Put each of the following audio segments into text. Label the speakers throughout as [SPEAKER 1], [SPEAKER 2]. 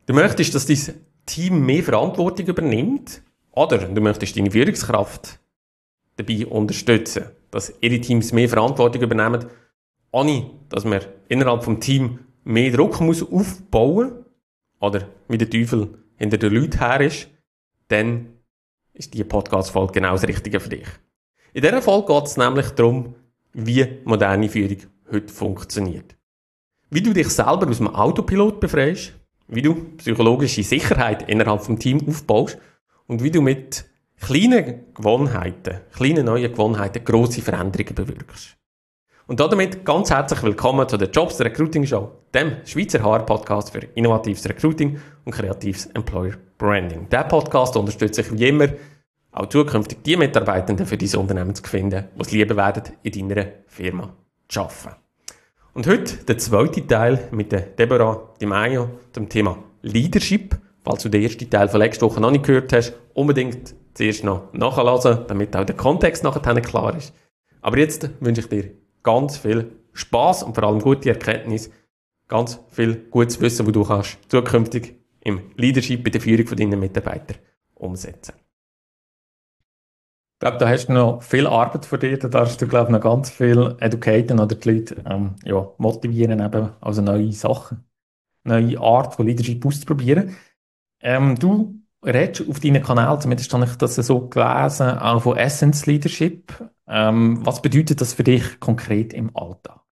[SPEAKER 1] Du möchtest, dass dein Team mehr Verantwortung übernimmt, oder du möchtest deine Führungskraft dabei unterstützen, dass ihre Teams mehr Verantwortung übernehmen, ohne dass man innerhalb des Teams mehr Druck muss aufbauen muss, oder wie der Teufel hinter den Leuten her ist, dann ist diese Podcast-Folge genau das Richtige für dich. In dieser Folge geht es nämlich darum, wie moderne Führung heute funktioniert. Wie du dich selber aus dem Autopilot befreist, wie du psychologische Sicherheit innerhalb des Teams aufbaust und wie du mit kleinen neuen Gewohnheiten grosse Veränderungen bewirkst. Und damit ganz herzlich willkommen zu der Jobs Recruiting Show, dem Schweizer HR-Podcast für innovatives Recruiting und kreatives Employer Branding. Dieser Podcast unterstützt sich wie immer auch zukünftig die Mitarbeitenden für dein Unternehmen zu finden, die es lieben werden, in deiner Firma zu arbeiten. Und heute der zweite Teil mit der Deborah Di Maio zum Thema Leadership. Falls du den ersten Teil von letzter Woche noch nicht gehört hast, unbedingt zuerst noch nachhören, damit auch der Kontext nachher klar ist. Aber jetzt wünsche ich dir ganz viel Spass und vor allem gute Erkenntnis, ganz viel gutes Wissen, das du kannst zukünftig im Leadership bei der Führung von deinen Mitarbeitern umsetzen.
[SPEAKER 2] Ich glaube, da hast du noch viel Arbeit vor dir. Da darfst du, glaube ich, noch ganz viel educaten oder die Leute motivieren, eben, also neue Sachen, neue Art von Leadership auszuprobieren. Du redest auf deinen Kanälen, zumindest habe ich das so gelesen, auch von Essence Leadership. Was bedeutet das für dich konkret im Alltag?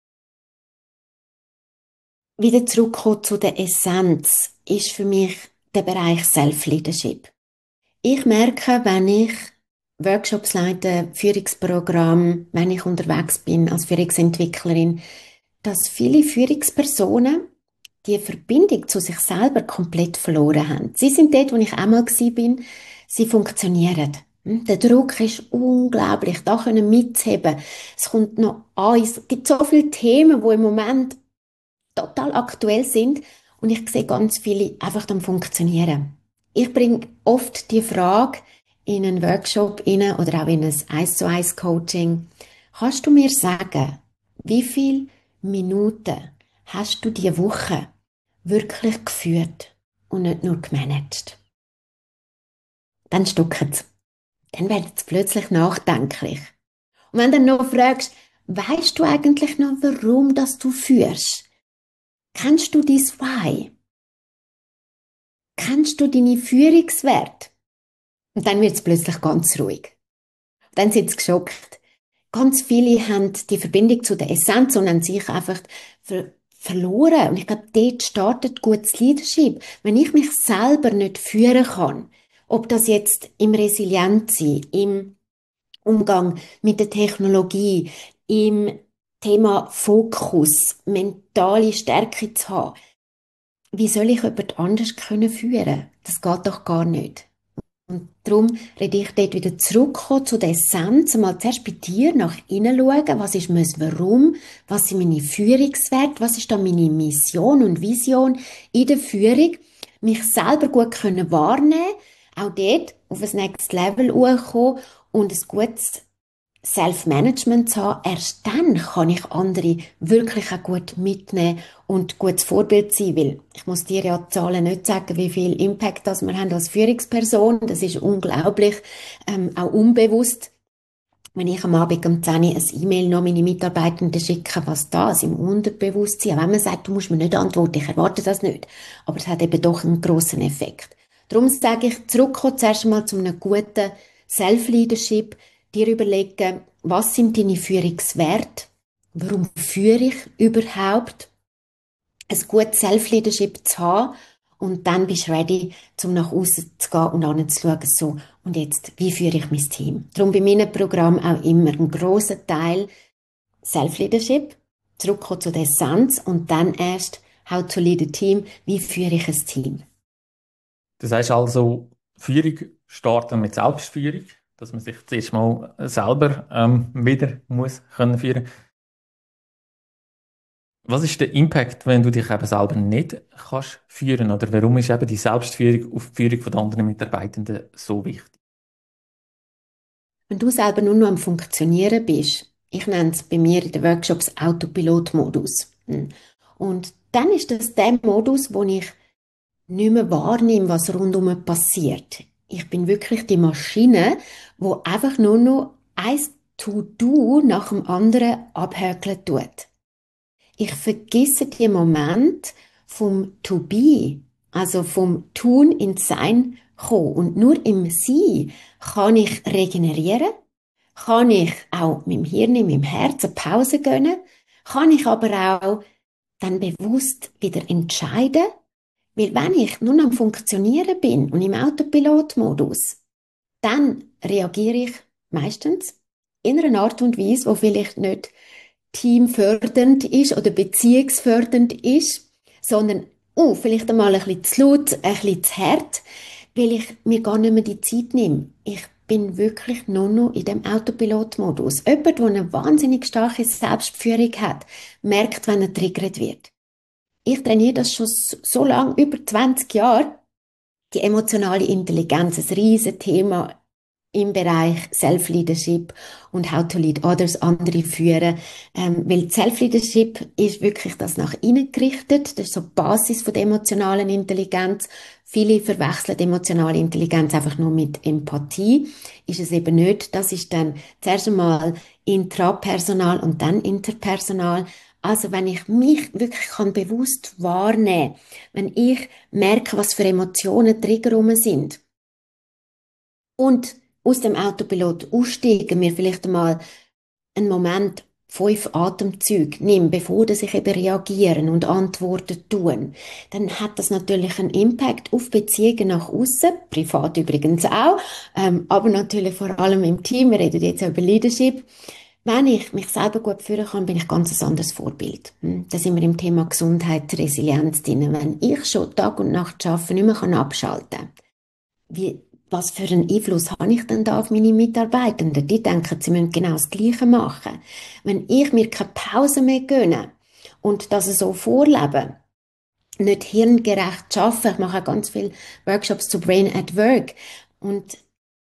[SPEAKER 3] Wieder zurückkommen zu der Essenz ist für mich der Bereich Self-Leadership. Ich merke, wenn ich Workshops leite, Führungsprogramm, wenn ich unterwegs bin als Führungsentwicklerin, dass viele Führungspersonen die Verbindung zu sich selber komplett verloren haben. Sie sind dort, wo ich einmal bin, sie funktionieren. Der Druck ist unglaublich, da können mitzuheben. Es kommt noch an, es gibt so viele Themen, die im Moment total aktuell sind und ich sehe ganz viele einfach am Funktionieren. Ich bringe oft die Frage in einen Workshop rein oder auch in ein 1:1 Coaching. Kannst du mir sagen, wie viele Minuten hast du diese Woche wirklich geführt und nicht nur gemanagt? Dann stocken sie. Dann werden sie plötzlich nachdenklich. Und wenn du dann noch fragst, weisst du eigentlich noch, warum das du führst? Kennst du dein Why? Kennst du deine Führungswerte? Und dann wird es plötzlich ganz ruhig. Dann sind sie geschockt. Ganz viele haben die Verbindung zu der Essenz und haben sich einfach verloren. Und ich glaube, dort startet gutes Leadership. Wenn ich mich selber nicht führen kann, ob das jetzt im Resilienzsein, im Umgang mit der Technologie, im Thema Fokus, mentale Stärke zu haben, wie soll ich jemand anders führen? Das geht doch gar nicht. Und darum rede ich dort wieder zurückkommen zu der Essenz, mal zuerst bei dir nach innen schauen, was ist mein Warum, was sind meine Führungswerte, was ist da meine Mission und Vision in der Führung, mich selber gut können wahrnehmen, auch dort auf ein Next Level hochkommen und ein gutes Self-Management zu haben. Erst dann kann ich andere wirklich auch gut mitnehmen und gutes Vorbild sein, weil ich muss dir ja die Zahlen nicht sagen, wie viel Impact das wir haben als Führungsperson. Das ist unglaublich, auch unbewusst. Wenn ich am Abend um 10 Uhr ein E-Mail noch meine Mitarbeitenden schicke, was das im Unterbewusstsein, auch wenn man sagt, du musst mir nicht antworten, ich erwarte das nicht. Aber es hat eben doch einen grossen Effekt. Darum sage ich, zurückkommen zuerst einmal zu einem guten Self-Leadership, dir überlegen, was sind deine Führungswerte? Warum führe ich überhaupt? Ein gutes Self-Leadership zu haben und dann bist du ready, um nach außen zu gehen und anzuschauen, so, und jetzt, wie führe ich mein Team? Darum bei meinem Programm auch immer ein grosser Teil Self-Leadership, zurückkommen zu der Essenz und dann erst How to lead a team, wie führe ich ein Team?
[SPEAKER 2] Das heißt also, Führung starten mit Selbstführung, dass man sich zuerst mal selber wieder muss können führen. Was ist der Impact, wenn du dich eben selber nicht kannst führen? Oder warum ist eben die Selbstführung auf die Führung von anderen Mitarbeitenden so wichtig?
[SPEAKER 3] Wenn du selber nur noch am Funktionieren bist, ich nenne es bei mir in den Workshops Autopilot-Modus. Und dann ist das der Modus, wo ich nicht mehr wahrnehme, was rundum passiert. Ich bin wirklich die Maschine, wo einfach nur noch ein To-Do nach dem anderen abhökeln tut. Ich vergesse den Moment vom To-Be, also vom Tun ins Sein kommen. Und nur im Sein kann ich regenerieren, kann ich auch meinem Hirn, meinem Herzen Pause gönnen, kann ich aber auch dann bewusst wieder entscheiden, weil wenn ich nur am Funktionieren bin und im Autopilotmodus, dann reagiere ich meistens in einer Art und Weise, die vielleicht nicht teamfördernd ist oder beziehungsfördernd ist, sondern vielleicht einmal ein bisschen zu laut, ein bisschen zu hart, weil ich mir gar nicht mehr die Zeit nehme. Ich bin wirklich nur noch in dem Autopilotmodus. Jemand, der eine wahnsinnig starke Selbstführung hat, merkt, wenn er triggert wird. Ich trainiere das schon so lange, über 20 Jahre. Die emotionale Intelligenz, ein riesen Thema im Bereich Self-Leadership und How to Lead Others, andere führen. Weil Self-Leadership ist wirklich das nach innen gerichtet. Das ist so die Basis von der emotionalen Intelligenz. Viele verwechseln emotionale Intelligenz einfach nur mit Empathie. Ist es eben nicht. Das ist dann zuerst einmal intrapersonal und dann interpersonal. Also wenn ich mich wirklich kann bewusst wahrnehmen, wenn ich merke, was für Emotionen Trigger rum sind und aus dem Autopilot aussteigen, mir vielleicht einmal einen Moment 5 Atemzüge nehmen, bevor dass ich eben reagieren und antworten tun, dann hat das natürlich einen Impact auf Beziehungen nach außen, privat übrigens auch, aber natürlich vor allem im Team. Wir reden jetzt über Leadership. Wenn ich mich selber gut führen kann, bin ich ganz ein anderes Vorbild. Da sind wir im Thema Gesundheit, Resilienz drin. Wenn ich schon Tag und Nacht arbeite, nicht mehr abschalten kann, was für einen Einfluss habe ich denn da auf meine Mitarbeitenden? Die denken, sie müssen genau das Gleiche machen. Wenn ich mir keine Pause mehr gönne und das so vorlebe, nicht hirngerecht arbeite, ich mache auch ganz viele Workshops zu Brain at Work und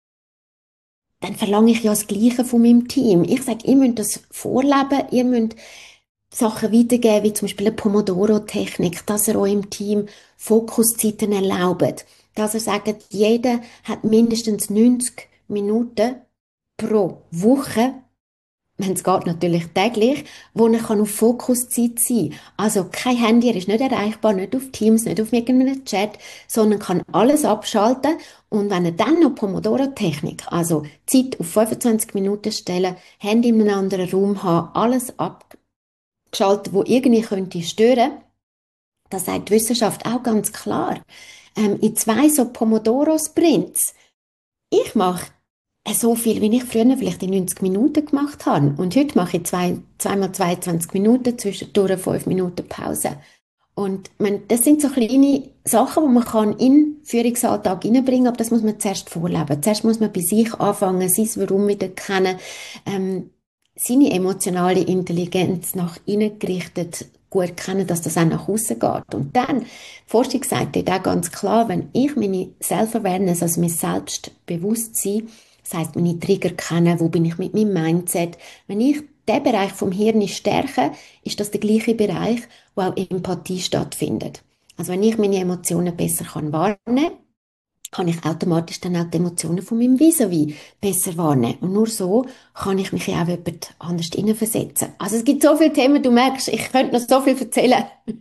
[SPEAKER 3] dann verlange ich ja das Gleiche von meinem Team. Ich sage, ihr müsst das vorleben, ihr müsst Sachen weitergeben, wie zum Beispiel eine Pomodoro-Technik, dass ihr eurem Team Fokuszeiten erlaubt. Dass ihr sagt, jeder hat mindestens 90 Minuten pro Woche, wenn es geht natürlich täglich, wo er auf Fokuszeit sein kann. Also kein Handy, er ist nicht erreichbar, nicht auf Teams, nicht auf irgendeinem Chat, sondern kann alles abschalten. Und wenn er dann noch Pomodoro-Technik, also Zeit auf 25 Minuten stellen, Handy in einem anderen Raum haben, alles abgeschaltet, wo irgendwie könnte stören, das sagt die Wissenschaft auch ganz klar. In 2 so Pomodoro-Sprints, ich mache so viel, wie ich früher vielleicht in 90 Minuten gemacht habe. Und heute mache ich zweimal 22 Minuten, zwischendurch 5 Minuten Pause. Und das sind so kleine Sachen, die man kann in den Führungsalltag hineinbringen, aber das muss man zuerst vorleben. Zuerst muss man bei sich anfangen, sein Warum wieder kennen, seine emotionale Intelligenz nach innen gerichtet gut kennen, dass das auch nach außen geht. Und dann, die Forschung sagt dort auch ganz klar, wenn ich meine Self-Awareness, also mein Selbstbewusstsein, das heisst, meine Trigger kennen, wo bin ich mit meinem Mindset, wenn ich diesen Bereich vom Hirn stärke, ist das der gleiche Bereich, wo auch Empathie stattfindet. Also wenn ich meine Emotionen besser wahrnehmen kann, kann ich automatisch dann auch die Emotionen von meinem Vis-à-vis besser wahrnehmen. Und nur so kann ich mich ja auch jemand anders hineinversetzen. Also es gibt so viele Themen, du merkst, ich könnte noch so viel erzählen.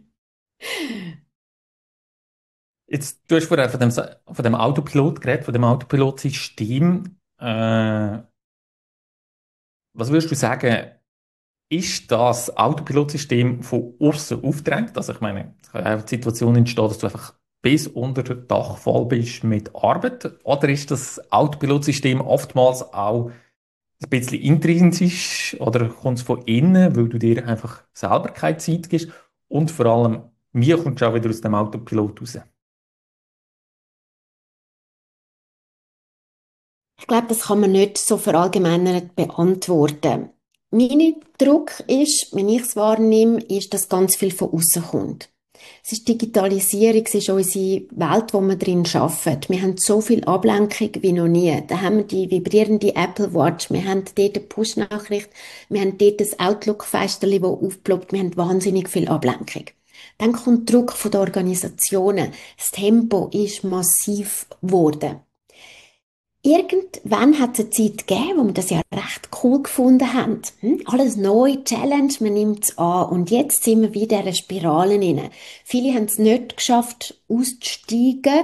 [SPEAKER 2] Jetzt, du hast vorher von dem Autopilot geredet, von dem Autopilotsystem. Was würdest du sagen, ist das Autopilotsystem von außen aufgedrängt? Also ich meine, es kann auch die Situation entstehen, dass du einfach bis unter das Dach voll bist mit Arbeit. Oder ist das Autopilotsystem oftmals auch ein bisschen intrinsisch oder kommt es von innen, weil du dir einfach selber keine Zeit gibst? Und vor allem, wie kommst du auch wieder aus dem Autopilot raus?
[SPEAKER 3] Ich glaube, das kann man nicht so verallgemeinert beantworten. Mein Druck ist, wenn ich es wahrnehme, ist, dass ganz viel von außen kommt. Es ist Digitalisierung, es ist unsere Welt, wo wir drin arbeiten. Wir haben so viel Ablenkung wie noch nie. Da haben wir die vibrierende Apple Watch, wir haben dort eine Push-Nachricht, wir haben dort das Outlook-Fensterchen, das aufploppt, wir haben wahnsinnig viel Ablenkung. Dann kommt Druck von den Organisationen. Das Tempo ist massiv geworden. Irgendwann hat es eine Zeit gegeben, wo wir das ja recht cool gefunden haben. Alles neu, Challenge, man nimmt es an. Und jetzt sind wir wieder in dieser Spirale rein. Viele haben es nicht geschafft, auszusteigen.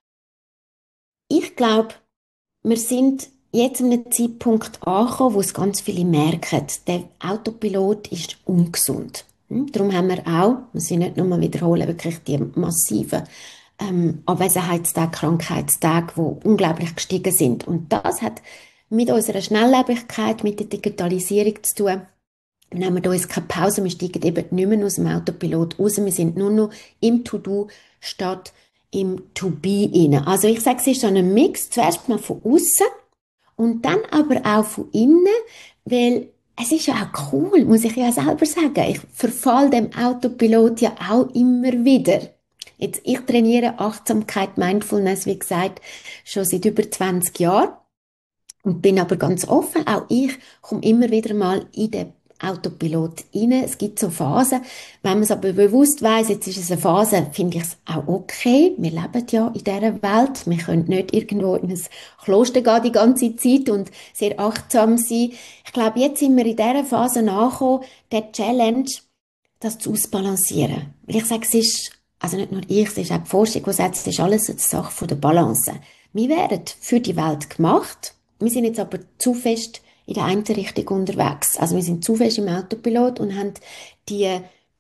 [SPEAKER 3] Ich glaube, wir sind jetzt an einem Zeitpunkt angekommen, wo es ganz viele merken, der Autopilot ist ungesund. Darum haben wir auch, muss ich nicht nochmal wiederholen, wirklich die massiven Abwesenheitstage, Krankheitstage, die unglaublich gestiegen sind. Und das hat mit unserer Schnelllebigkeit, mit der Digitalisierung zu tun. Wir nehmen uns keine Pause, wir steigen eben nicht mehr aus dem Autopilot raus, wir sind nur noch im To-Do statt im To-Be rein. Also ich sage, es ist so ein Mix, zuerst mal von außen und dann aber auch von innen, weil es ist ja auch cool, muss ich ja selber sagen. Ich verfall dem Autopilot ja auch immer wieder. Jetzt, ich trainiere Achtsamkeit, Mindfulness, wie gesagt, schon seit über 20 Jahren und bin aber ganz offen. Auch ich komme immer wieder mal in den Autopilot rein. Es gibt so Phasen. Wenn man es aber bewusst weiss, jetzt ist es eine Phase, finde ich es auch okay. Wir leben ja in dieser Welt. Wir können nicht irgendwo in ein Kloster gehen die ganze Zeit und sehr achtsam sein. Ich glaube, jetzt sind wir in dieser Phase angekommen, der Challenge, das zu ausbalancieren. Weil ich sage, es ist, also nicht nur ich, es ist auch die Forschung, die sagt, es ist alles eine Sache von der Balance. Wir werden für die Welt gemacht. Wir sind jetzt aber zu fest in der einen Richtung unterwegs. Also wir sind zu fest im Autopilot und haben die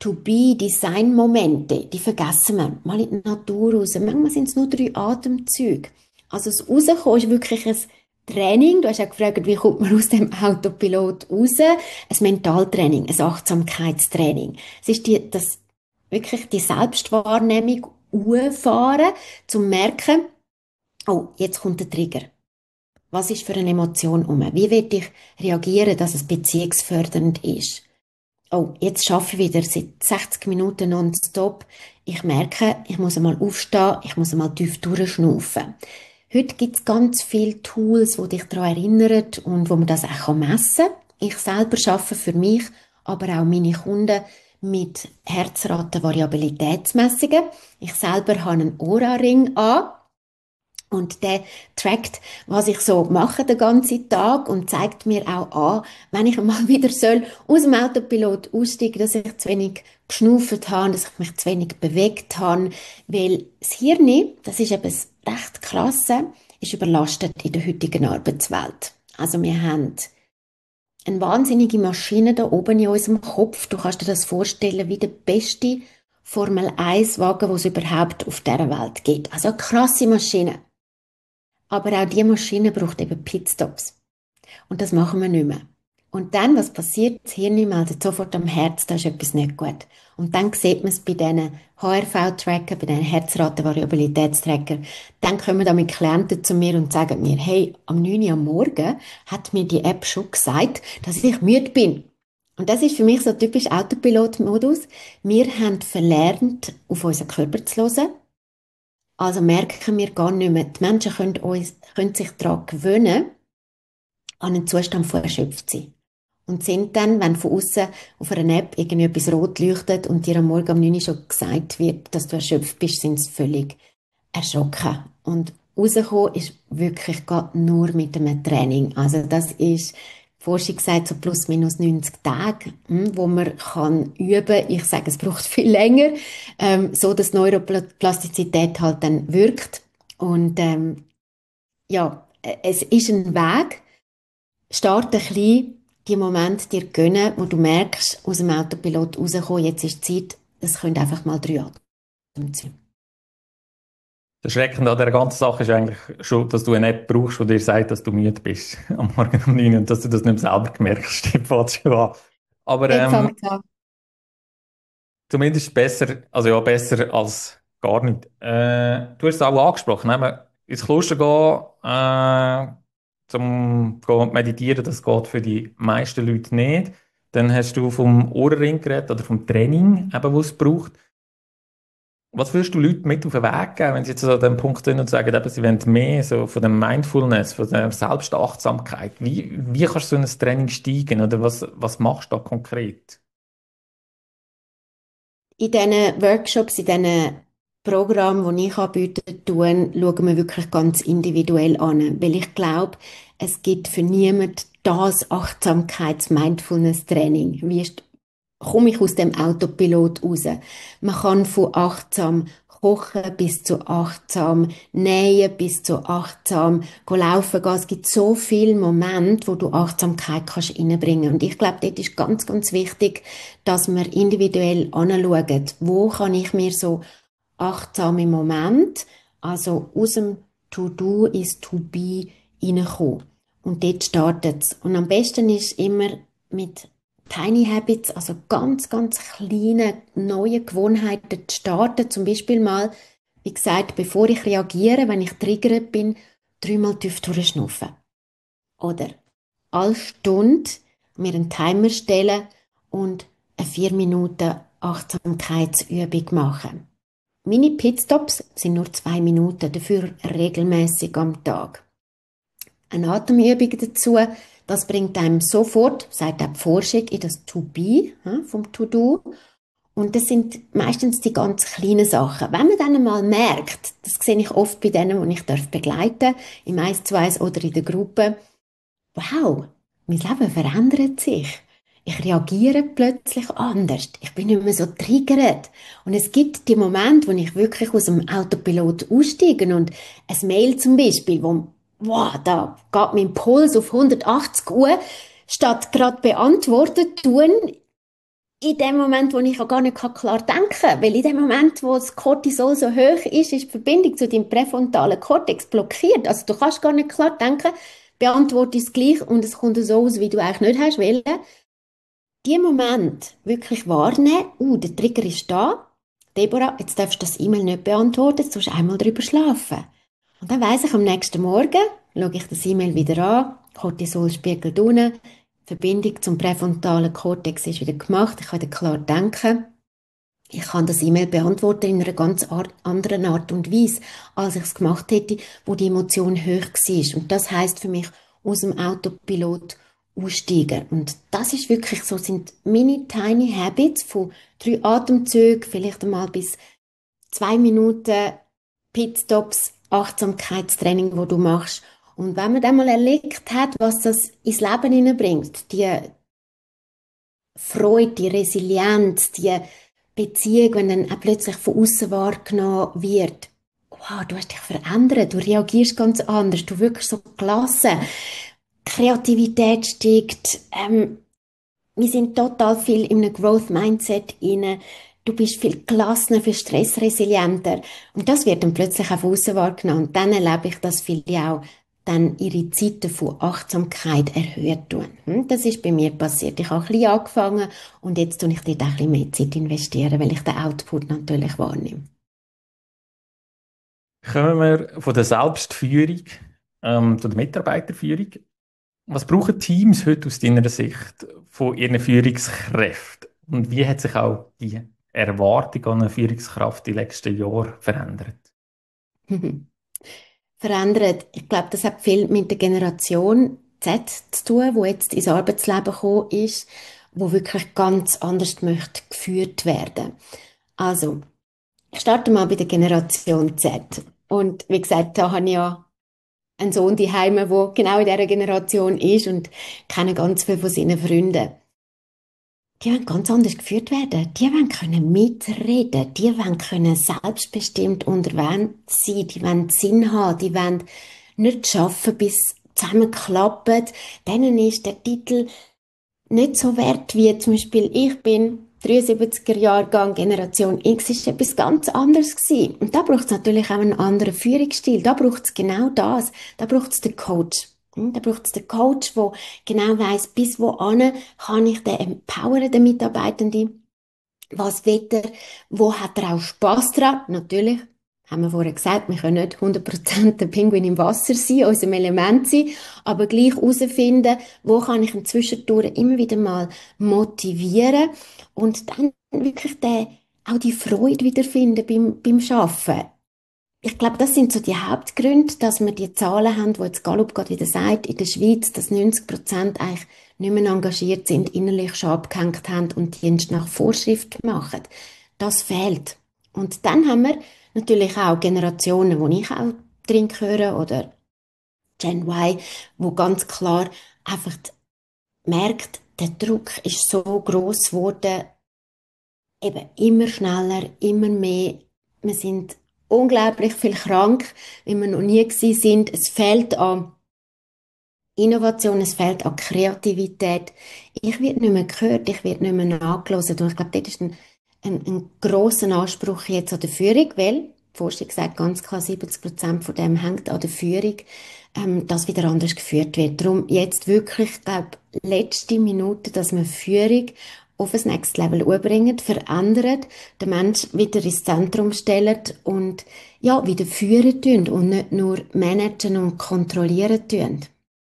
[SPEAKER 3] To-Be-Design-Momente, die vergessen wir. Mal in die Natur raus. Manchmal sind es nur 3 Atemzüge. Also das Rauskommen ist wirklich ein Training. Du hast ja gefragt, wie kommt man aus dem Autopilot raus? Ein Mentaltraining, ein Achtsamkeitstraining. Es ist wirklich die Selbstwahrnehmung fahren, zum merken, oh, jetzt kommt der Trigger. Was ist für eine Emotion um? Wie will ich reagieren, dass es beziehungsfördernd ist? Oh, jetzt schaffe ich wieder seit 60 Minuten nonstop. Ich merke, ich muss einmal aufstehen, ich muss einmal tief durchschnaufen. Heute gibt es ganz viele Tools, die dich daran erinnern und wo man das auch messen kann. Ich selber arbeite für mich, aber auch meine Kunden mit Herzratenvariabilitätsmessungen. Ich selber habe einen Oura-Ring an. Und der trackt, was ich so mache den ganzen Tag und zeigt mir auch an, wenn ich mal wieder soll aus dem Autopilot aussteigen, dass ich zu wenig geschnauft habe, dass ich mich zu wenig bewegt habe, weil das Hirn, das ist eben das recht krasse, ist überlastet in der heutigen Arbeitswelt. Also wir haben eine wahnsinnige Maschine da oben in unserem Kopf. Du kannst dir das vorstellen wie der beste Formel-1-Wagen, den es überhaupt auf dieser Welt gibt. Also eine krasse Maschine. Aber auch diese Maschine braucht eben Pitstops. Und das machen wir nicht mehr. Und dann, was passiert? Das Hirn meldet sofort am Herz, da ist etwas nicht gut. Und dann sieht man es bei diesen HRV-Tracker, bei diesen Herzratenvariabilitätstracker. Dann kommen da mit Klienten zu mir und sagen mir, hey, am 9 Uhr am Morgen hat mir die App schon gesagt, dass ich müde bin. Und das ist für mich so typisch Autopilot-Modus. Wir haben verlernt, auf unseren Körper zu hören. Also merken wir gar nicht mehr. Die Menschen können sich daran gewöhnen, an einen Zustand von Erschöpftsein. Und sind dann, wenn von außen auf einer App irgendwie etwas rot leuchtet und dir am Morgen um 9 Uhr schon gesagt wird, dass du erschöpft bist, sind sie völlig erschrocken. Und rausgekommen ist wirklich gerade nur mit einem Training. Also das ist, die Forschung sagt, so plus minus 90 Tage, wo man kann üben. Ich sage, es braucht viel länger, so dass Neuroplastizität halt dann wirkt. Und ja, es ist ein Weg. Starte klein, die Momente dir gönnen, wo du merkst, aus dem Autopilot rauskommen, jetzt ist Zeit, es können einfach mal 3 Atemzüge.
[SPEAKER 2] Das Schreckende an dieser ganzen Sache ist eigentlich schon, dass du eine App brauchst, die dir sagt, dass du müde bist am Morgen um 9 Uhr und dass du das nicht mehr selber gemerkt hast. Stimmt, fängt schon an. Aber zumindest besser, also ja, besser als gar nicht. Du hast es auch angesprochen, wenn man ins Kloster gehen, zum meditieren, das geht für die meisten Leute nicht. Dann hast du vom Ohrring geredet oder vom Training, eben, was es braucht. Was würdest du Leuten mit auf den Weg geben, wenn sie jetzt so an dem Punkt sind und sagen, eben, sie wollen mehr so von dem Mindfulness, von der Selbstachtsamkeit? Wie kannst du in ein Training steigen oder was machst du da konkret?
[SPEAKER 3] in diesen Workshops, in diesen Programmen, die ich anbiete, schauen wir wirklich ganz individuell an. Weil ich glaube, es gibt für niemanden das Achtsamkeits-Mindfulness-Training. Komme ich aus dem Autopilot raus? Man kann von achtsam kochen bis zu achtsam nähen, bis zu achtsam laufen gehen. Es gibt so viele Momente, wo du Achtsamkeit kannst reinbringen. Und ich glaube, dort ist ganz, ganz wichtig, dass wir individuell anschauen, wo kann ich mir so achtsame Moment, also aus dem To-Do ins To-Be reinkommen. Und dort startet es. Und am besten ist immer mit Tiny Habits, also ganz, ganz kleine, neue Gewohnheiten zu starten. Zum Beispiel mal, wie gesagt, bevor ich reagiere, wenn ich triggert bin, 3-mal tief durchschnaufen. Oder alle Stunde mir einen Timer stellen und eine 4 Minuten Achtsamkeitsübung machen. Meine Pitstops sind nur 2 Minuten, dafür regelmäßig am Tag. Eine Atemübung dazu, das bringt einem sofort, sagt auch die Forschung, in das To-Be vom To-Do. Und das sind meistens die ganz kleinen Sachen. Wenn man dann einmal merkt, das sehe ich oft bei denen, die ich begleiten darf, im 1-zu-1 oder in der Gruppe, wow, mein Leben verändert sich. Ich reagiere plötzlich anders. Ich bin nicht mehr so triggert. Und es gibt die Momente, wo ich wirklich aus dem Autopilot aussteige und ein Mail zum Beispiel, wo, wow, da geht mein Puls auf 180 Uhr, statt gerade beantwortet tun, in dem Moment, wo ich auch gar nicht klar denken kann. Weil in dem Moment, wo das Cortisol so hoch ist die Verbindung zu deinem präfrontalen Kortex blockiert. Also du kannst gar nicht klar denken, beantworte es gleich und es kommt so aus, wie du eigentlich nicht hast wollen. Die Moment wirklich wahrnehmen, der Trigger ist da. Deborah, jetzt darfst du das E-Mail nicht beantworten, jetzt sollst du einmal drüber schlafen. Und dann weiss ich, am nächsten Morgen schaue ich das E-Mail wieder an, Cortisolspiegel unten, Verbindung zum präfrontalen Kortex ist wieder gemacht, ich kann wieder klar denken. Ich kann das E-Mail beantworten in einer ganz anderen Art und Weise, als ich es gemacht hätte, wo die Emotion hoch war. Und das heisst für mich, aus dem Autopilot aussteigen. Und das ist wirklich so, sind mini tiny Habits von 3 Atemzügen, vielleicht einmal bis 2 Minuten Pitstops, Achtsamkeitstraining, wo du machst. Und wenn man dann mal erlebt hat, was das ins Leben hineinbringt, die Freude, die Resilienz, die Beziehung, wenn dann auch plötzlich von außen wahrgenommen wird. Wow, du hast dich verändert, du reagierst ganz anders, du wirkst so gelassen. Kreativität steigt, wir sind total viel in einem Growth-Mindset inne. Du bist viel gelassener, viel stressresilienter. Und das wird dann plötzlich auch von außen wahrgenommen. Und dann erlebe ich, dass viele auch dann ihre Zeiten von Achtsamkeit erhöht tun. Das ist bei mir passiert. Ich habe ein bisschen angefangen und jetzt tue ich dort auch ein bisschen mehr Zeit investieren, weil ich den Output natürlich wahrnehme.
[SPEAKER 2] Kommen wir von der Selbstführung zu der Mitarbeiterführung. Was brauchen Teams heute aus deiner Sicht von ihren Führungskräften? Und wie hat sich auch die Erwartung an eine Führungskraft die letzten Jahre verändert?
[SPEAKER 3] Verändert. Ich glaube, das hat viel mit der Generation Z zu tun, die jetzt ins Arbeitsleben gekommen ist, wo wirklich ganz anders möchte geführt werden. Also, ich starte mal bei der Generation Z. Und wie gesagt, da habe ich ja einen Sohn daheim, der genau in dieser Generation ist und kenne ganz viele von seinen Freunden. Die wollen ganz anders geführt werden. Die wollen können mitreden. Die wollen können selbstbestimmt unterwegs sein. Die wollen Sinn haben. Die wollen nicht arbeiten, bis es zusammenklappt. Denen ist der Titel nicht so wert, wie zum Beispiel ich bin 73er Jahrgang, Generation X, ist etwas ganz anderes gewesen. Und da braucht es natürlich auch einen anderen Führungsstil. Da braucht es genau das. Da braucht es den Coach. Da braucht es den Coach, der genau weiss, bis wohin kann ich den empowern, den Mitarbeitenden. Was will er? Wo hat er auch Spass dran? Natürlich, haben wir vorher gesagt, wir können nicht 100% der Pinguin im Wasser sein, unserem Element sein, aber gleich herausfinden, wo kann ich ihn zwischendurch immer wieder mal motivieren und dann wirklich auch die Freude wiederfinden beim Arbeiten. Ich glaube, das sind so die Hauptgründe, dass wir die Zahlen haben, wo jetzt Gallup gerade wieder sagt, in der Schweiz, dass 90% eigentlich nicht mehr engagiert sind, innerlich schon abgehängt haben und Dienst nach Vorschrift machen. das fehlt. Und dann haben wir natürlich auch Generationen, wo ich auch drin gehöre, oder Gen Y, wo ganz klar einfach merkt, der Druck ist so groß geworden, eben immer schneller, immer mehr. Wir sind unglaublich viel krank, wie wir noch nie gewesen sind. Es fehlt an Innovation, es fehlt an Kreativität. Ich werde nicht mehr gehört, ich werde nicht mehr nachgelassen. Und ich glaube, dort ist ein grosser Anspruch jetzt an der Führung, weil die Forschung sagt ganz klar, 70% von dem hängt an der Führung, dass wieder anders geführt wird. Darum jetzt wirklich, glaube letzte Minute, dass wir Führung auf ein Next Level überbringen, verändern, den Menschen wieder ins Zentrum stellen und ja, wieder führen tun und nicht nur managen und kontrollieren tun.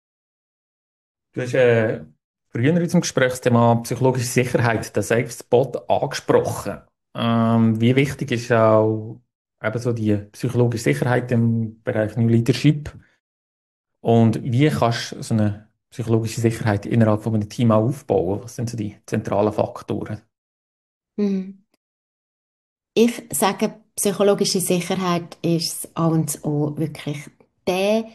[SPEAKER 2] Du hast früher in unserem Gesprächsthema psychologische Sicherheit, den Safe Spot, angesprochen. Wie wichtig ist auch eben so die psychologische Sicherheit im Bereich New Leadership? Und wie kannst du so eine psychologische Sicherheit innerhalb von einem Team auch aufbauen? Was sind so die zentralen Faktoren?
[SPEAKER 3] Mhm. Ich sage, psychologische Sicherheit ist das A und das O, wirklich der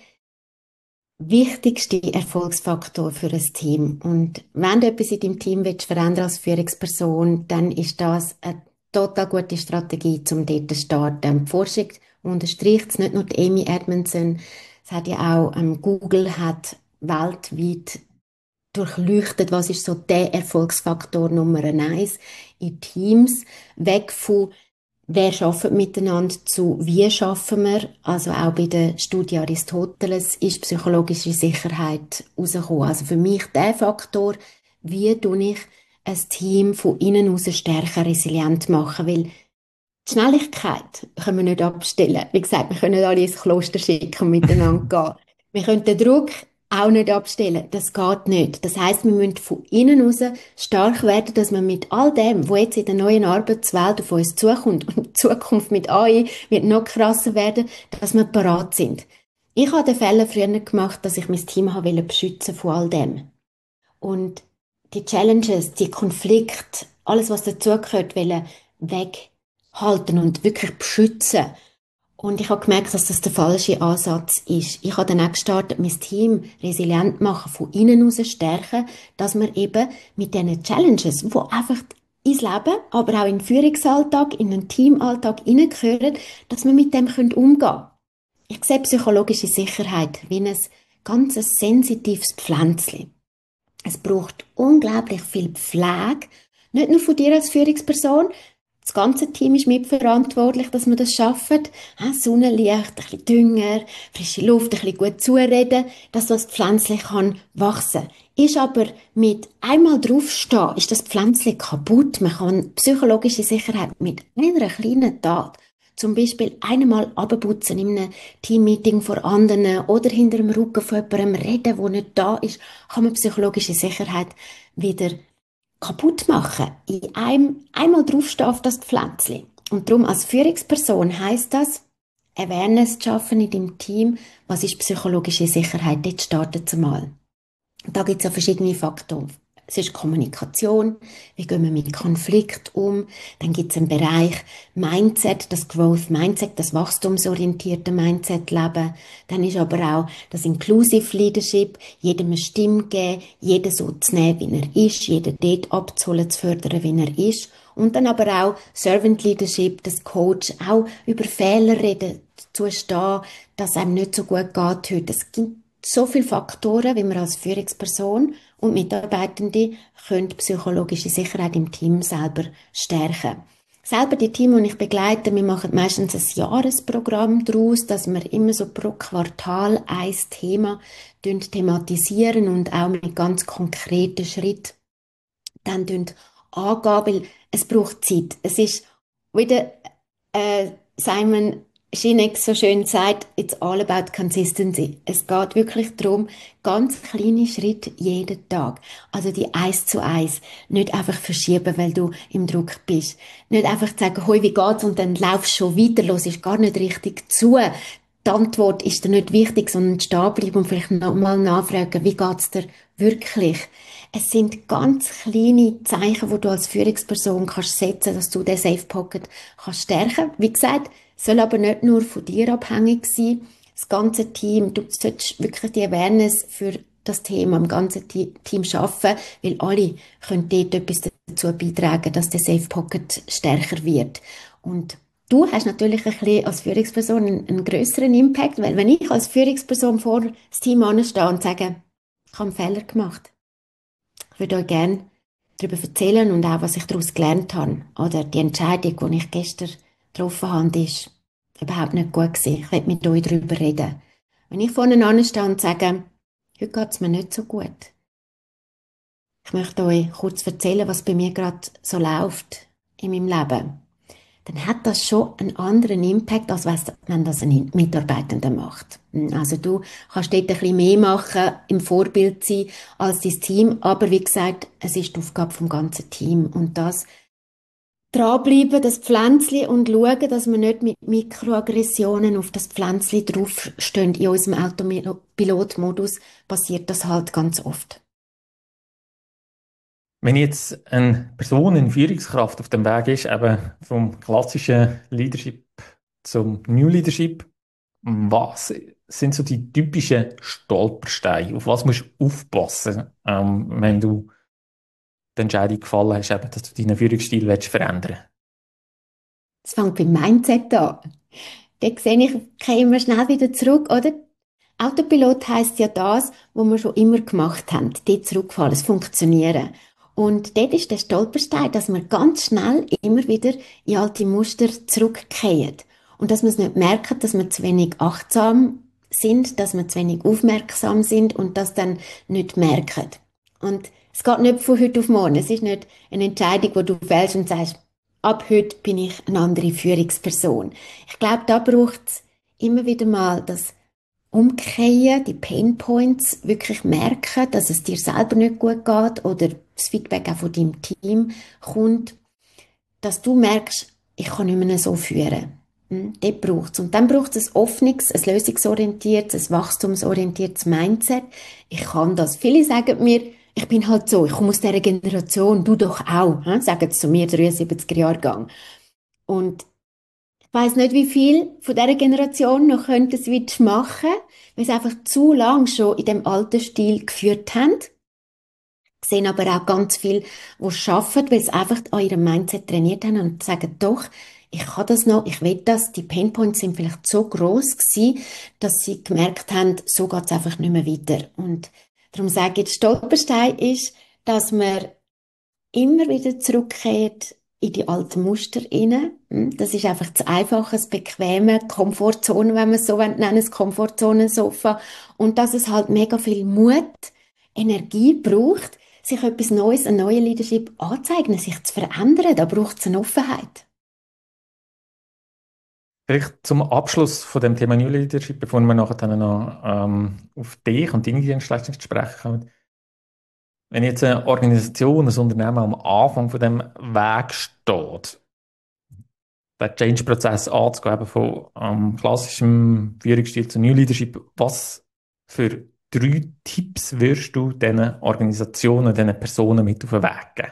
[SPEAKER 3] wichtigste Erfolgsfaktor für ein Team. Und wenn du etwas in deinem Team verändern als Führungsperson, dann ist das eine total gute Strategie, um dort zu starten. Die Forschung unterstreicht es, nicht nur die Amy Edmondson, es hat ja auch, Google hat weltweit durchleuchtet, was ist so der Erfolgsfaktor Nummer 1 in Teams, weg von wer schafft miteinander zu wie schaffen wir, also auch bei der Studie Aristoteles ist psychologische Sicherheit rausgekommen. Also für mich der Faktor, wie tue ich ein Team von innen aus stärker resilient machen, weil die Schnelligkeit können wir nicht abstellen. Wie gesagt, wir können alle ins Kloster schicken und miteinander gehen. Wir können den Druck auch nicht abstellen. Das geht nicht. Das heisst, wir müssen von innen raus stark werden, dass wir mit all dem, was jetzt in der neuen Arbeitswelt auf uns zukommt, und die Zukunft mit AI wird noch krasser werden, dass wir parat sind. Ich habe den Fehler früher gemacht, dass ich mein Team beschützen von all dem. Und die Challenges, die Konflikte, alles, was dazugehört, weghalten und wirklich beschützen. Und ich habe gemerkt, dass das der falsche Ansatz ist. Ich habe dann auch gestartet, mein Team resilient machen, von innen aus stärken, dass wir eben mit diesen Challenges, die einfach ins Leben, aber auch in den Führungsalltag, in den Teamalltag hineingehören, dass wir mit dem umgehen können. Ich sehe psychologische Sicherheit wie ein ganz sensitives Pflänzchen. Es braucht unglaublich viel Pflege, nicht nur von dir als Führungsperson. Das ganze Team ist mitverantwortlich, dass wir das schaffen. Sonnenlicht, ein bisschen Dünger, frische Luft, ein bisschen gut zureden, dass das Pflänzchen wachsen kann. Ist aber mit einmal draufstehen, ist das Pflänzchen kaputt. Man kann psychologische Sicherheit mit einer kleinen Tat, zum Beispiel einmal abputzen in einem Teammeeting vor anderen oder hinter dem Rücken von jemandem reden, der nicht da ist, kann man psychologische Sicherheit wieder kaputt machen. In einmal draufstehen auf das Pflänzchen. Und darum als Führungsperson heisst das, Awareness zu schaffen in deinem Team. Was ist psychologische Sicherheit? Dort startet es mal. Da gibt es ja verschiedene Faktoren. Es ist Kommunikation, wie gehen wir mit Konflikt um. Dann gibt es einen Bereich Mindset, das Growth Mindset, das wachstumsorientierte Mindset leben. Dann ist aber auch das Inclusive Leadership, jedem eine Stimme geben, jeden so zu nehmen, wie er ist, jeden dort abzuholen, zu fördern, wie er ist. Und dann aber auch Servant Leadership, das Coach, auch über Fehler reden, zu stehen, dass einem nicht so gut geht heute. Es gibt so viele Faktoren, wie man als Führungsperson und Mitarbeitende können psychologische Sicherheit im Team selber stärken. Selber die Team, die ich begleite, wir machen meistens ein Jahresprogramm daraus, dass wir immer so pro Quartal ein Thema thematisieren und auch mit ganz konkreten Schritten dann angehen, weil es braucht Zeit. Es ist wieder Simon Sinek so schön sagt, it's all about consistency. Es geht wirklich darum, ganz kleine Schritte jeden Tag. Also die 1 zu 1. Nicht einfach verschieben, weil du im Druck bist. Nicht einfach sagen, hoi, wie geht's? Und dann laufst du schon weiter, hörst gar nicht richtig zu. Die Antwort ist dir nicht wichtig, sondern stehen bleiben und vielleicht nochmal nachfragen, wie geht's dir Wirklich. Es sind ganz kleine Zeichen, die du als Führungsperson kannst setzen, dass du den Safe Pocket kannst stärken. Wie gesagt, soll aber nicht nur von dir abhängig sein. Das ganze Team, du solltest wirklich die Awareness für das Thema im ganzen Team schaffen, weil alle können dort etwas dazu beitragen, dass der Safe Pocket stärker wird. Und du hast natürlich ein bisschen als Führungsperson einen grösseren Impact, weil wenn ich als Führungsperson vor das Team anstehe und sage, ich habe einen Fehler gemacht, ich würde euch gerne darüber erzählen und auch, was ich daraus gelernt habe. Oder die Entscheidung, die ich gestern getroffen habe, ist überhaupt nicht gut gewesen. Ich will mit euch darüber reden. Wenn ich vorne anstehe und sage, heute geht es mir nicht so gut. Ich möchte euch kurz erzählen, was bei mir gerade so läuft in meinem Leben. Dann hat das schon einen anderen Impact, als wenn das ein Mitarbeitender macht. Also du kannst dort ein bisschen mehr machen, im Vorbild sein als dein Team, aber wie gesagt, es ist die Aufgabe vom ganzen Team und das dranbleiben, das Pflänzchen und schauen, dass wir nicht mit Mikroaggressionen auf das Pflänzchen draufstehen. In unserem Autopilot-Modus passiert das halt ganz oft.
[SPEAKER 2] Wenn jetzt eine Person, eine Führungskraft auf dem Weg ist, eben vom klassischen Leadership zum New Leadership, was sind so die typischen Stolpersteine? Auf was musst du aufpassen, wenn du die Entscheidung gefallen hast, eben, dass du deinen Führungsstil verändern willst?
[SPEAKER 3] Es fängt beim Mindset an. Dort sehe ich, kehren wir schnell wieder zurück, oder? Autopilot heisst ja das, was wir schon immer gemacht haben. Dort zurückfallen, es funktionieren. Und dort ist der Stolperstein, dass wir ganz schnell immer wieder in alte Muster zurückkehren. Und dass wir es nicht merken, dass wir zu wenig achtsam sind, dass wir zu wenig aufmerksam sind und das dann nicht merken. Und es geht nicht von heute auf morgen. Es ist nicht eine Entscheidung, die du fällst und sagst, ab heute bin ich eine andere Führungsperson. Ich glaube, da braucht es immer wieder mal das Umkehren, die Painpoints wirklich merken, dass es dir selber nicht gut geht oder das Feedback auch von deinem Team kommt, dass du merkst, ich kann nicht mehr so führen. Dort braucht es. Und dann braucht es ein offenes, ein lösungsorientiertes, ein wachstumsorientiertes Mindset. Ich kann das. Viele sagen mir, ich bin halt so, ich komme aus dieser Generation, du doch auch, sagen sie zu mir, 73er-Jahrgang. Und ich weiss nicht, wie viel von dieser Generation noch können den Switch machen, weil sie einfach zu lang schon in dem alten Stil geführt haben. Ich sehe aber auch ganz viel, die arbeiten, weil sie einfach an ihrem Mindset trainiert haben und sagen, doch, ich kann das noch, ich will das. Die Painpoints sind vielleicht so gross gewesen, dass sie gemerkt haben, so geht es einfach nicht mehr weiter. Und darum sage ich, der Stolperstein ist, dass man immer wieder zurückkehrt in die alten Muster rein. Das ist einfach das Einfache, das Bequeme, Komfortzone, wenn man es so nennen, das Komfortzonensofa. Und dass es halt mega viel Mut, Energie braucht, sich etwas Neues, eine neue Leadership anzueignen, sich zu verändern. Da braucht es eine Offenheit.
[SPEAKER 2] Vielleicht zum Abschluss von dem Thema New Leadership, bevor wir nachher dann noch auf dich und deine Dienstleistung zu sprechen kommen. Wenn jetzt eine Organisation, ein Unternehmen am Anfang von dem Weg steht, den Change-Prozess anzugehen, eben von klassischem Führungsstil zu New Leadership, was für 3 Tipps würdest du diesen Organisationen, diesen Personen mit auf den Weg geben?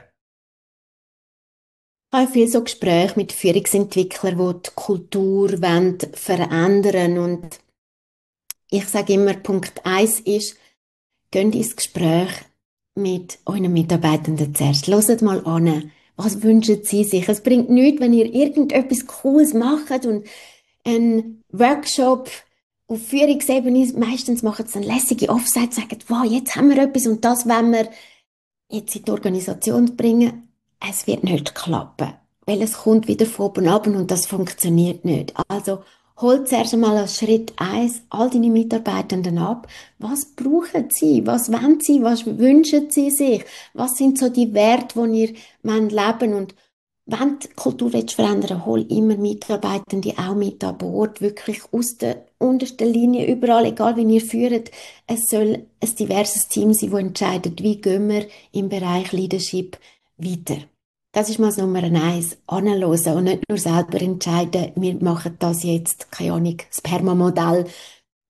[SPEAKER 3] Ich habe viel so Gespräche mit Führungsentwicklern, die die Kultur verändern wollen. Und ich sage immer, Punkt 1 ist, geht ins Gespräch mit euren Mitarbeitenden zuerst. Hört mal an, was wünschen sie sich? Es bringt nichts, wenn ihr irgendetwas Cooles macht und einen Workshop auf Führungsebene, meistens machen sie dann lässige Offsites, sagen, wow, jetzt haben wir etwas und das wollen wir jetzt in die Organisation bringen. Es wird nicht klappen, weil es kommt wieder von oben ab und das funktioniert nicht. Also hol zuerst einmal als Schritt 1 all deine Mitarbeitenden ab. Was brauchen sie? Was wollen sie? Was wünschen sie sich? Was sind so die Werte, die ihr leben wollt? Und wenn du die Kultur verändern willst, hol immer Mitarbeitende auch mit an Bord, wirklich aus der untersten Linie, überall, egal wie ihr führt. Es soll ein diverses Team sein, das entscheidet, wie gehen wir im Bereich Leadership weiter. Das ist mal das Nummer 1, anhören und nicht nur selber entscheiden, wir machen das jetzt, keine Ahnung, das Perma-Modell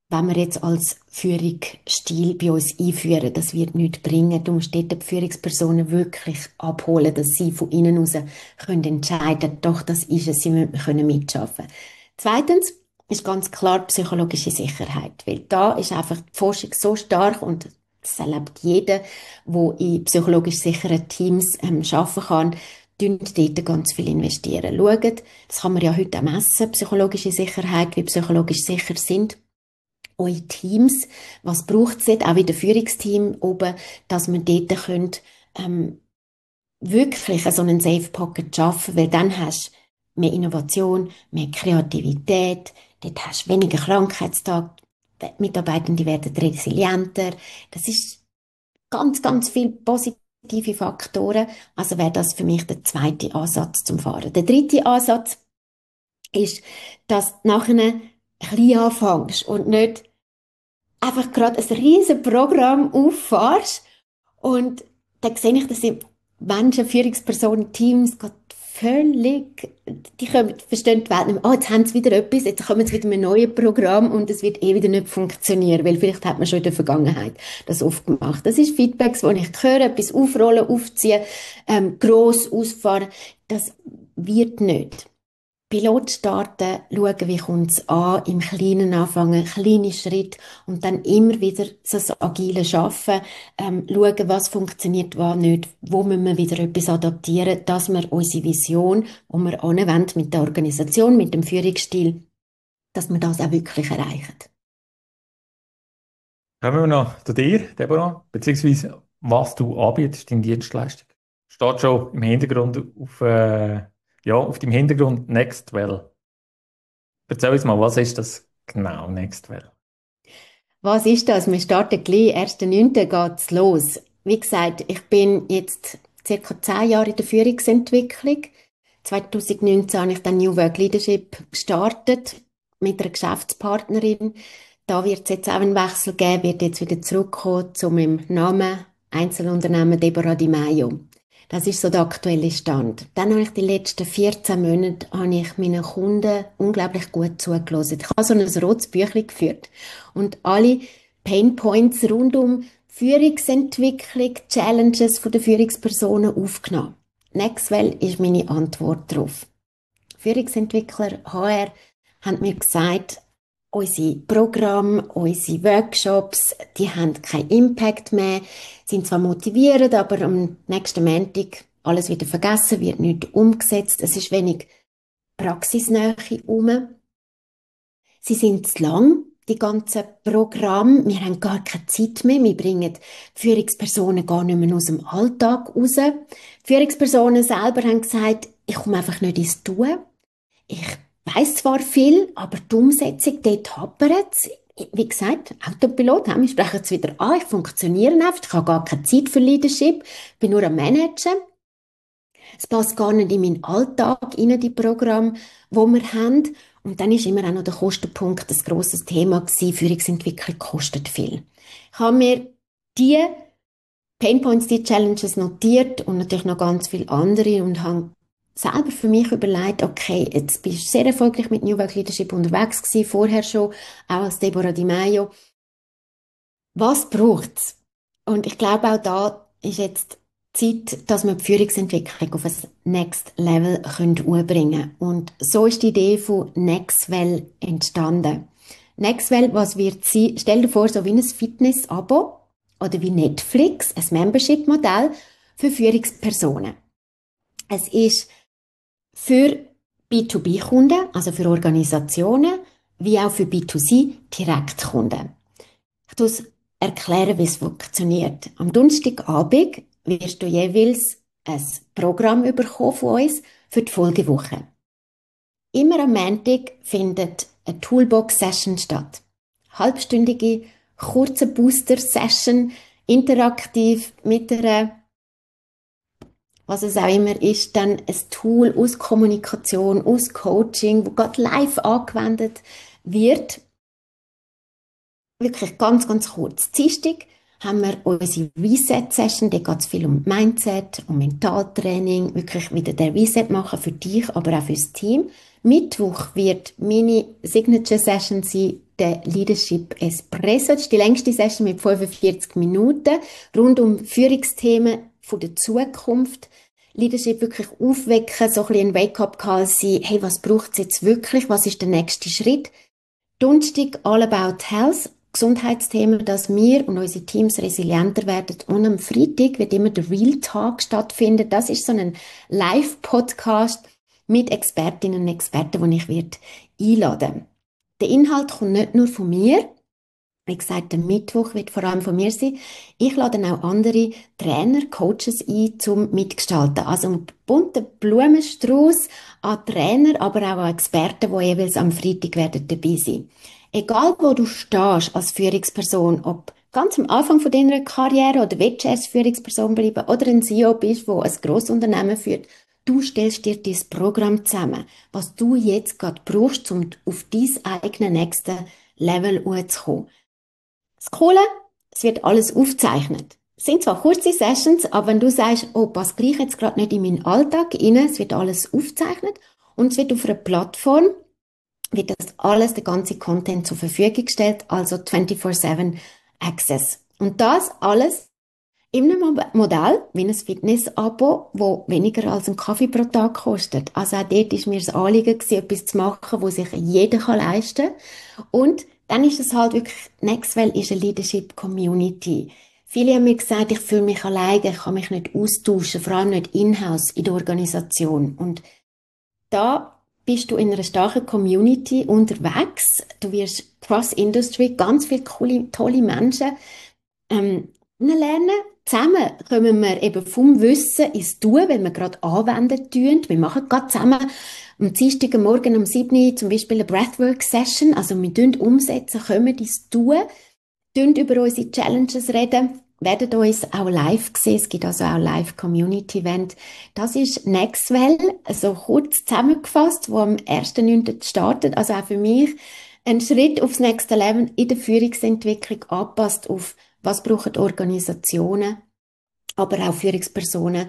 [SPEAKER 3] wenn wir jetzt als Führungsstil bei uns einführen, das wird nichts bringen. Du musst dort die Führungspersonen wirklich abholen, dass sie von innen heraus können entscheiden, doch, das ist es, sie müssen mitschaffen. Zweitens ist ganz klar psychologische Sicherheit, weil da ist einfach die Forschung so stark und das erlebt jeder, der in psychologisch sicheren Teams arbeiten kann, dort ganz viel investieren. Schaut, das kann man ja heute auch messen, psychologische Sicherheit, wie psychologisch sicher sind eure Teams, was braucht es dort, auch in der Führungsteam oben, dass man dort könnt, wirklich so einen Safe Pocket schaffen, weil dann hast du mehr Innovation, mehr Kreativität, dort hast du weniger Krankheitstage, die Mitarbeitenden werden resilienter, das ist ganz, ganz viele positive Faktoren, also wäre das für mich der zweite Ansatz zum Fahren. Der dritte Ansatz ist, dass du nachher klein anfängst und nicht einfach gerade ein riesen Programm auffährst und dann sehe ich, dass die Menschen, Führungspersonen, Teams gerade völlig, die verstehen die Welt nicht mehr. Jetzt haben sie wieder etwas, jetzt kommen sie wieder mit einem neuen Programm und es wird wieder nicht funktionieren, weil vielleicht hat man schon in der Vergangenheit das oft gemacht. Das ist Feedbacks, wo ich höre, etwas aufrollen, aufziehen, gross ausfahren, das wird nicht. Pilot starten, schauen, wie kommt es an, im Kleinen anfangen, kleine Schritte und dann immer wieder so das agile Schaffen, schauen, was funktioniert, was nicht, wo müssen wir wieder etwas adaptieren, dass wir unsere Vision, die wir anwenden mit der Organisation, mit dem Führungsstil, dass wir das auch wirklich erreichen.
[SPEAKER 2] Kommen wir noch zu dir, Deborah, beziehungsweise was du anbietest in Dienstleistung. Steht schon im Hintergrund auf dem Hintergrund Nextwell. Erzähl uns mal, was ist das genau, Nextwell?
[SPEAKER 3] Was ist das? Wir starten gleich, 1.9. geht's los. Wie gesagt, ich bin jetzt circa 10 Jahre in der Führungsentwicklung. 2019 habe ich dann New Work Leadership gestartet mit einer Geschäftspartnerin. Da wird es jetzt auch einen Wechsel geben, wird jetzt wieder zurückkommen zu meinem Namen, Einzelunternehmen Deborah Di Maio. Das ist so der aktuelle Stand. Dann habe ich die letzten 14 Monate meinen Kunden unglaublich gut zugelassen. Ich habe so ein rotes Büchlein geführt und alle Painpoints rund um Führungsentwicklung, Challenges der Führungspersonen aufgenommen. Nextwell ist meine Antwort darauf. Führungsentwickler, HR, haben mir gesagt, unsere Programme, unsere Workshops, die haben keinen Impact mehr, sind zwar motivierend, aber am nächsten Montag alles wieder vergessen, wird nicht umgesetzt, es ist wenig Praxisnähe um. Sie sind zu lang, die ganzen Programme, wir haben gar keine Zeit mehr, wir bringen Führungspersonen gar nicht mehr aus dem Alltag raus. Führungspersonen selber haben gesagt, ich komme einfach nicht ins Tun. Ich weiss zwar viel, aber die Umsetzung, dort hapert es. Wie gesagt, Autopilot, wir sprechen es wieder an, ich funktioniere einfach, ich habe gar keine Zeit für Leadership, bin nur am Managen. Es passt gar nicht in meinen Alltag rein, die Programme, die wir haben. Und dann ist immer auch noch der Kostenpunkt ein grosses Thema gewesen. Führungsentwicklung kostet viel. Ich habe mir die Painpoints, die Challenges notiert und natürlich noch ganz viele andere und habe selber für mich überlegt, okay, jetzt bist du sehr erfolgreich mit New Work Leadership unterwegs gewesen, vorher schon, auch als Deborah Di Maio. Was braucht's? Und ich glaube, auch da ist jetzt Zeit, dass wir die Führungsentwicklung auf ein Next Level umbringen können. Und so ist die Idee von Nextwell entstanden. Nextwell, was wird sein? Stell dir vor, so wie ein Fitness-Abo oder wie Netflix, ein Membership-Modell für Führungspersonen. Es ist für B2B-Kunden, also für Organisationen, wie auch für B2C-Direktkunden. Ich muss erklären, wie es funktioniert. Am Donnerstagabend wirst du jeweils ein Programm bekommen von uns für die Folgewoche. Immer am Montag findet eine Toolbox-Session statt. Halbstündige, kurze Booster-Session, interaktiv mit einer, was es auch immer ist, dann ein Tool aus Kommunikation, aus Coaching, wo gerade live angewendet wird. Wirklich ganz, ganz kurz. Dienstag haben wir unsere Reset-Session, da geht es viel um Mindset, um Mentaltraining, wirklich wieder den Reset machen für dich, aber auch fürs Team. Mittwoch wird meine Signature-Session sein, der Leadership Espresso. Das ist die längste Session mit 45 Minuten rund um Führungsthemen von der Zukunft. Leadership wirklich aufwecken, so ein bisschen ein Wake-up-Call sein. Hey, was braucht es jetzt wirklich? Was ist der nächste Schritt? Donnerstag All About Health, Gesundheitsthemen, dass wir und unsere Teams resilienter werden. Und am Freitag wird immer der Real Talk stattfinden. Das ist so ein Live-Podcast mit Expertinnen und Experten, die ich einladen werde. Der Inhalt kommt nicht nur von mir. Wie gesagt, der Mittwoch wird vor allem von mir sein. Ich lade auch andere Trainer, Coaches ein, zum Mitgestalten. Also einen bunten Blumenstrauß an Trainer, aber auch an Experten, die jeweils am Freitag werden dabei sein. Egal, wo du stehst als Führungsperson, ob ganz am Anfang von deiner Karriere oder willst du erst Führungsperson bleiben oder ein CEO bist, der ein Grossunternehmen führt, du stellst dir dieses Programm zusammen, was du jetzt gerade brauchst, um auf dein eigenes nächste Level zu kommen. Das Coole, es wird alles aufgezeichnet. Es sind zwar kurze Sessions, aber wenn du sagst, oh, passt gleich jetzt gerade nicht in meinen Alltag rein, es wird alles aufgezeichnet und es wird auf einer Plattform, wird das alles, der ganze Content zur Verfügung gestellt, also 24/7 Access. Und das alles in einem Modell wie ein Fitness-Abo, das weniger als einen Kaffee pro Tag kostet. Also auch dort ist mir das Anliegen gewesen, etwas zu machen, wo sich jeder leisten kann. Und dann ist es halt wirklich, Nextwell ist eine Leadership-Community. Viele haben mir gesagt, ich fühle mich alleine, ich kann mich nicht austauschen, vor allem nicht in-house in der Organisation. Und da bist du in einer starken Community unterwegs. Du wirst Cross-Industry, ganz viele coole, tolle Menschen lernen. Zusammen kommen wir eben vom Wissen ins Tun, wenn wir gerade anwenden tun. Wir machen gerade zusammen am Dienstagmorgen um 7 Uhr zum Beispiel eine Breathwork-Session. Also wir tun umsetzen, kommen ins Tun, tun über unsere Challenges reden, werden uns auch live sehen. Es gibt also auch Live-Community-Event. Das ist Nextwell, also kurz zusammengefasst, wo am 1.9. startet. Also auch für mich ein Schritt aufs nächste Level in der Führungsentwicklung, angepasst auf was brauchen Organisationen, aber auch Führungspersonen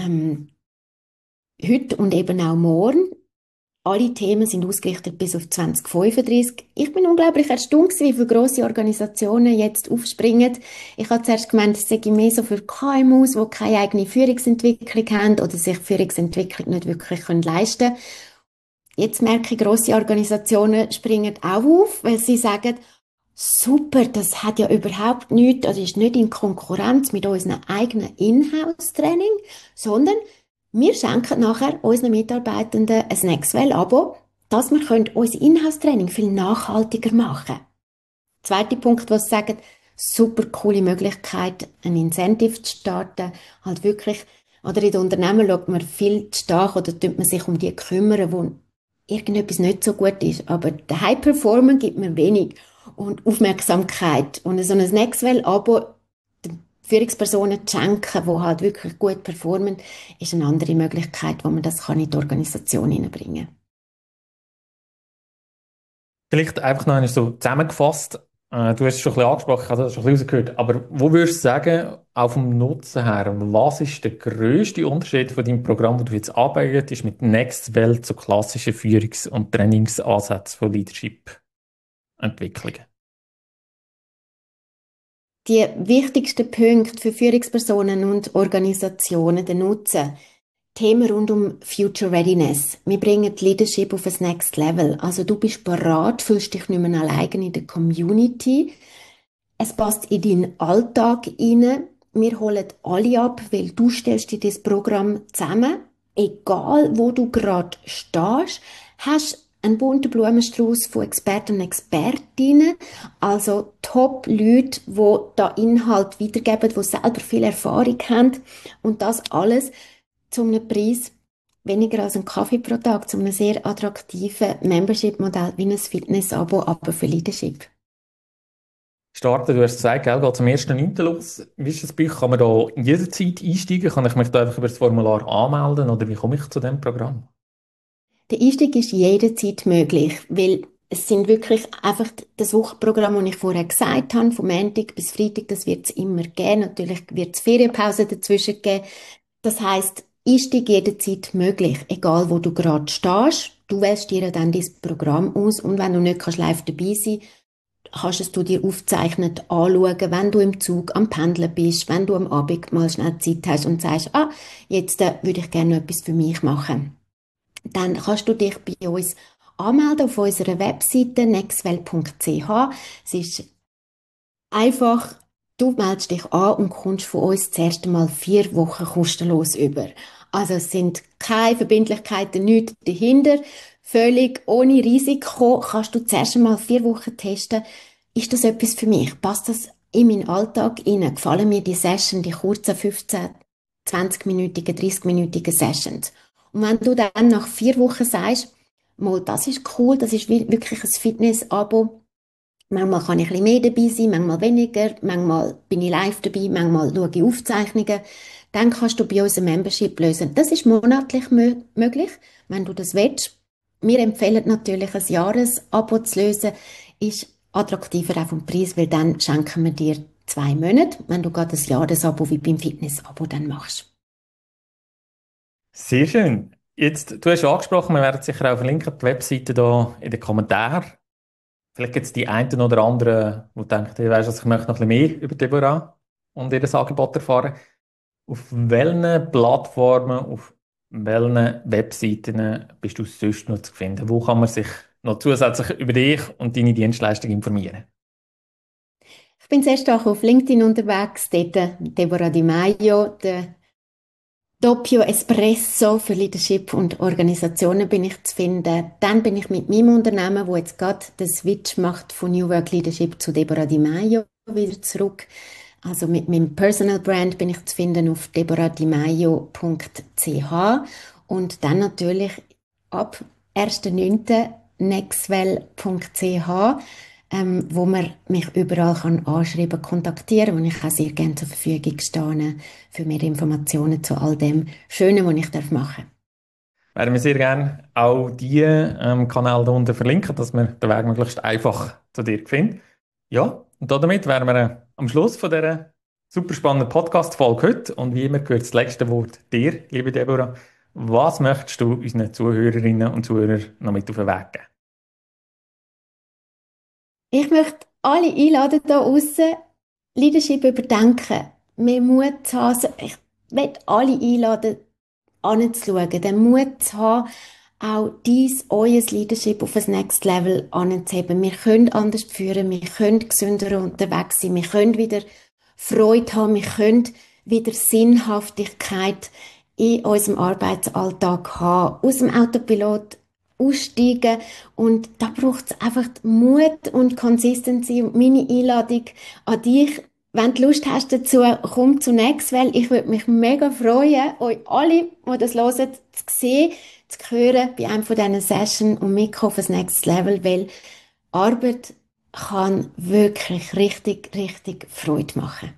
[SPEAKER 3] heute und eben auch morgen. Alle Themen sind ausgerichtet bis auf 2035. Ich bin unglaublich erstaunt, wie viele grosse Organisationen jetzt aufspringen. Ich habe zuerst gemeint, es sei mehr so für KMUs, die keine eigene Führungsentwicklung haben oder sich Führungsentwicklung nicht wirklich leisten können. Jetzt merke ich, grosse Organisationen springen auch auf, weil sie sagen, super, das hat ja überhaupt nichts, also ist nicht in Konkurrenz mit unserem eigenen Inhouse-Training, sondern wir schenken nachher unseren Mitarbeitenden ein Nextwell-Abo, dass wir unser Inhouse-Training viel nachhaltiger machen können. Zweiter Punkt, was sie sagen, super coole Möglichkeit, ein Incentive zu starten, halt wirklich, oder in den Unternehmen schaut man viel zu stark oder tut man sich um die kümmern, wo irgendetwas nicht so gut ist, aber der High-Performer gibt mir wenig und Aufmerksamkeit. Und so ein Nextwell-Abo den Führungspersonen zu schenken, die halt wirklich gut performen, ist eine andere Möglichkeit, wo man das in die Organisation hineinbringen kann.
[SPEAKER 2] Vielleicht einfach noch einmal so zusammengefasst. Du hast es schon ein bisschen angesprochen, ich habe das schon ein bisschen rausgehört. Aber wo würdest du sagen, auch vom Nutzen her, was ist der grösste Unterschied von deinem Programm, das du jetzt arbeitest, mit Nextwell zu klassischen Führungs- und Trainingsansätzen von Leadership-Entwicklungen?
[SPEAKER 3] Die wichtigsten Punkte für Führungspersonen und Organisationen, der Nutzen, Themen rund um Future Readiness. Wir bringen die Leadership auf ein Next Level. Also du bist bereit, fühlst dich nicht mehr alleine in der Community. Es passt in deinen Alltag rein. Wir holen alle ab, weil du stellst dir das Programm zusammen. Egal, wo du gerade stehst, hast einen bunten Blumenstrauß von Experten und Expertinnen, also Top-Leute, die da Inhalt weitergeben, die selber viel Erfahrung haben und das alles zu einem Preis weniger als ein Kaffee pro Tag, zu einem sehr attraktiven Membership-Modell wie ein Fitness-Abo, aber für Leadership.
[SPEAKER 2] Starten, du hast gesagt, gell, geht zum 1.9. los. Wie ist das bei euch? Kann man da jederzeit einsteigen? Kann ich mich da einfach über das Formular anmelden oder wie komme ich zu diesem Programm?
[SPEAKER 3] Der Einstieg ist jederzeit möglich, weil es sind wirklich einfach das Wochenprogramm, das ich vorher gesagt habe, vom Montag bis Freitag, das wird es immer geben. Natürlich wird es Ferienpause dazwischen geben. Das heisst, Einstieg jederzeit möglich, egal wo du gerade stehst. Du wählst dir dann dein Programm aus und wenn du nicht live dabei sein kannst, kannst du dir aufgezeichnet anschauen, wenn du im Zug am Pendeln bist, wenn du am Abend mal schnell Zeit hast und sagst, jetzt würde ich gerne etwas für mich machen. Dann kannst du dich bei uns anmelden auf unserer Webseite nextwell.ch. Es ist einfach, du meldest dich an und kommst von uns das erste Mal 4 Wochen kostenlos über. Also es sind keine Verbindlichkeiten, nichts dahinter. Völlig ohne Risiko kannst du zuerst einmal 4 Wochen testen. Ist das etwas für mich? Passt das in meinen Alltag rein? Gefallen mir die Session, die kurzen 15, 20-minütigen, 30-minütigen Sessions? Und wenn du dann nach 4 Wochen sagst, mal, das ist cool, das ist wirklich ein Fitness-Abo, manchmal kann ich ein bisschen mehr dabei sein, manchmal weniger, manchmal bin ich live dabei, manchmal schaue ich Aufzeichnungen. Dann kannst du bei uns ein Membership lösen. Das ist monatlich möglich, wenn du das willst. Wir empfehlen natürlich, ein Jahresabo zu lösen. Ist attraktiver auch vom Preis, weil dann schenken wir dir 2 Monate, wenn du gerade ein Jahresabo wie beim Fitnessabo dann machst.
[SPEAKER 2] Sehr schön. Jetzt, du hast ja angesprochen, wir werden sicher auch verlinken, die Webseite da in den Kommentaren. Vielleicht gibt es die einen oder anderen, die denken, hey, weisst du, ich möchte noch ein bisschen mehr über Deborah und ihr Angebot erfahren. Auf welchen Plattformen, auf welchen Webseiten bist du sonst noch zu finden? Wo kann man sich noch zusätzlich über dich und deine Dienstleistung informieren?
[SPEAKER 3] Ich bin sehr stark auf LinkedIn unterwegs, dort Deborah Di Maio, der Doppio Espresso für Leadership und Organisationen bin ich zu finden. Dann bin ich mit meinem Unternehmen, wo jetzt gerade den Switch macht von New Work Leadership zu Deborah Di Maio wieder zurück. Also mit meinem Personal Brand bin ich zu finden auf deborahdimaio.ch und dann natürlich ab 1.9. nextwell.ch, wo man mich überall kann anschreiben, kontaktieren, wo ich auch sehr gerne zur Verfügung stehe für mehr Informationen zu all dem Schönen, was ich machen darf.
[SPEAKER 2] Werden wir sehr gerne auch die Kanäle hier unten verlinken, dass man den Weg möglichst einfach zu dir findet. Ja, und damit wären wir am Schluss von dieser super spannenden Podcast-Folge heute. Und wie immer gehört das letzte Wort dir, liebe Deborah. Was möchtest du unseren Zuhörerinnen und Zuhörern noch mit auf den Weg geben?
[SPEAKER 3] Ich möchte alle einladen, hier draussen Leadership überdenken, mehr Mut zu haben. Ich möchte alle einladen, anzuschauen, den Mut zu haben, auch euer Leadership auf das Next Level anzuheben. Wir können anders führen, wir können gesünder unterwegs sein, wir können wieder Freude haben, wir können wieder Sinnhaftigkeit in unserem Arbeitsalltag haben, aus dem Autopilot aussteigen und da braucht es einfach Mut und Consistency und meine Einladung an dich, wenn du Lust hast dazu, komm zu Nextwell. Ich würde mich mega freuen, euch alle, die das hören, zu sehen, zu hören bei einem von diesen Sessions und mitkommen auf das Next Level, weil Arbeit kann wirklich richtig, richtig Freude machen.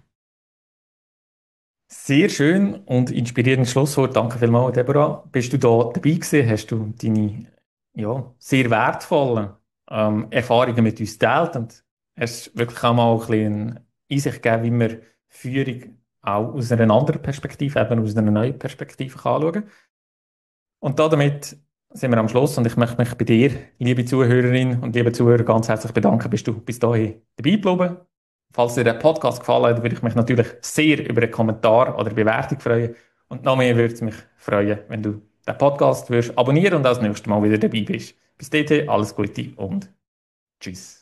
[SPEAKER 2] Sehr schön und inspirierendes Schlusswort. Danke vielmals, Deborah. Bist du da dabei gewesen? Hast du deine sehr wertvollen Erfahrungen mit uns geteilt und hast wirklich auch mal ein bisschen Einsicht gegeben, wie man Führung auch aus einer anderen Perspektive, eben aus einer neuen Perspektive kann anschauen kann. Und damit sind wir am Schluss und ich möchte mich bei dir, liebe Zuhörerin und liebe Zuhörer, ganz herzlich bedanken, bist du bis dahin dabei geblieben. Falls dir der Podcast gefallen hat, würde ich mich natürlich sehr über einen Kommentar oder eine Bewertung freuen. Und noch mehr würde es mich freuen, wenn du den Podcast würdest abonnieren und auch das nächste Mal wieder dabei bist. Bis dahin, alles Gute und tschüss.